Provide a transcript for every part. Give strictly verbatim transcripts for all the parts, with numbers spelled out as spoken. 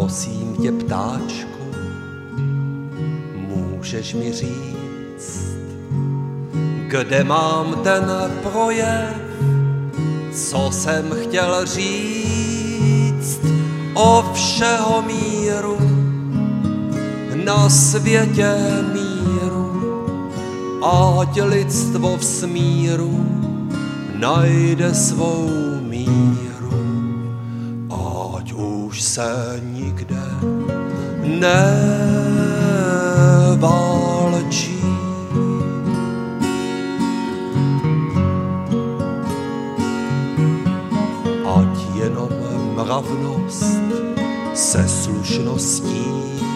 Prosím tě, ptáčku, můžeš mi říct, kde mám ten projev, co jsem chtěl říct o všeho míru, na světě míru, ať lidstvo v smíru najde svou míru, ať už se nikde neválčí. Ať jenom mravnost se slušností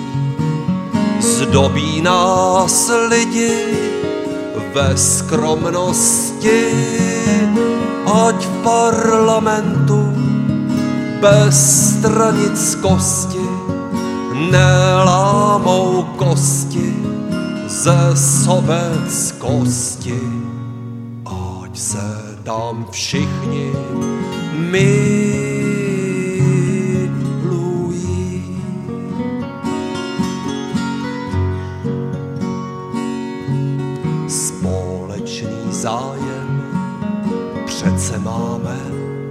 zdobí nás lidi ve skromnosti, ať v parlamentu bez stranickosti nelámou kosti ze sobeckosti, ať se tam všichni milují. Společný zájem přece máme,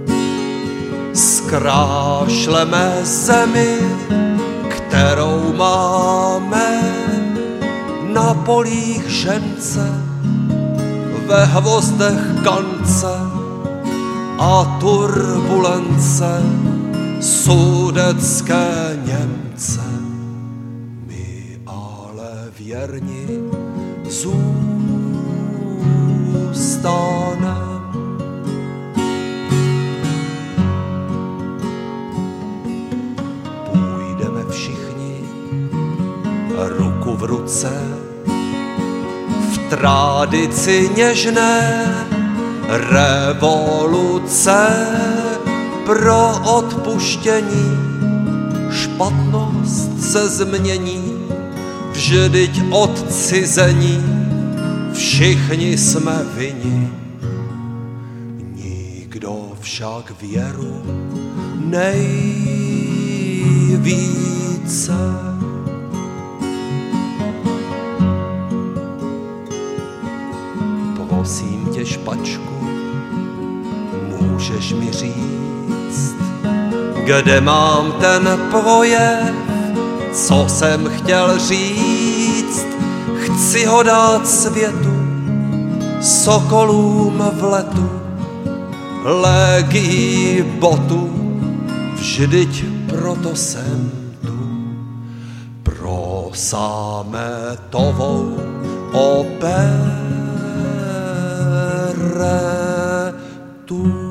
zkrášleme zemi, kterou máme, na polích žence, ve hvozdech kance a turbulence sudetské Němce. My ale věrni zůstanem. Půjdeme všichni ruku v ruce v tradici něžné revoluce pro odpuštění. Špatnost se změní, vždyť odcizení všichni jsme vinni. Nikdo však věru nejvíce. Prosím tě, špačku, můžeš mi říct, kde mám ten projev, co jsem chtěl říct. Chci ho dát světu, sokolům v letu, legii botu, vždyť proto jsem tu, pro sametovou operetu.